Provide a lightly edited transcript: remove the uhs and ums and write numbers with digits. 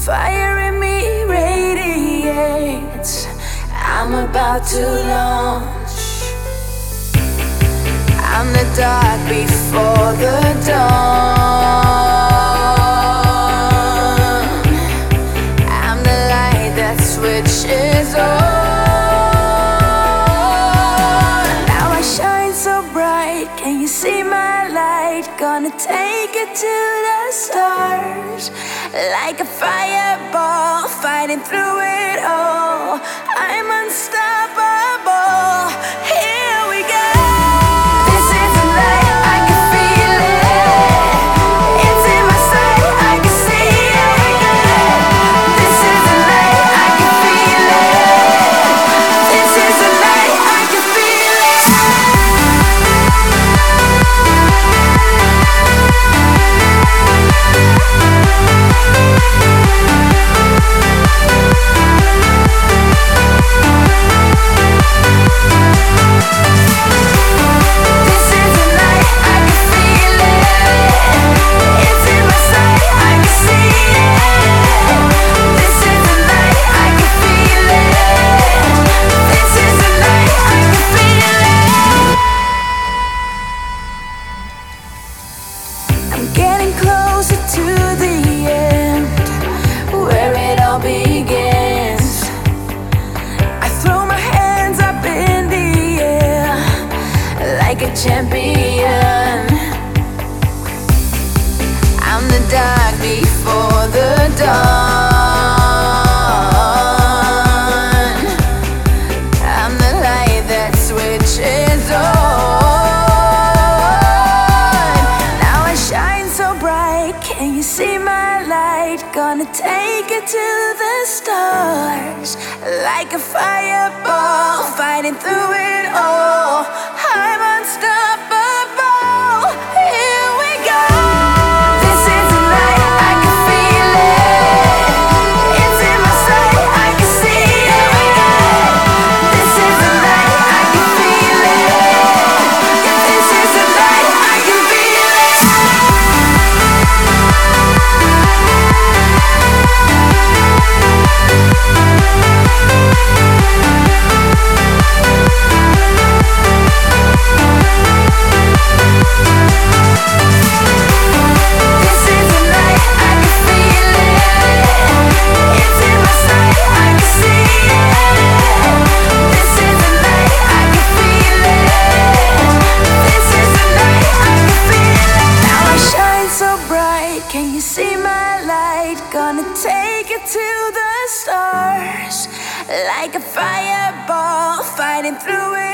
Fire in me radiates. I'm about to launch. I'm the dark before the dawn. I'm the light that switches on. Now I shine so bright. Can you see my light? Gonna take it to the stars. Like a fireball, fighting through it all. I'm unstoppable. Here we go. This is the night, I can feel it. It's in my sight, I can see it. This is the night, I can feel it. This is the night, I can feel it. Getting closer to the end, where it all begins. I throw my hands up in the air like a champion. I'm the dark before the dawn. I'm the light that switches on. Can you see my light? Gonna take it to the stars. Like a fireball, fighting through it all. I'm unstoppable. Here we go. This is the night, I can feel it. It's in my sight, I can see it. This is the night, I can feel it. This is the night, I can feel it. Can you see my light? Gonna take it to the stars. Like a fireball, fighting through it.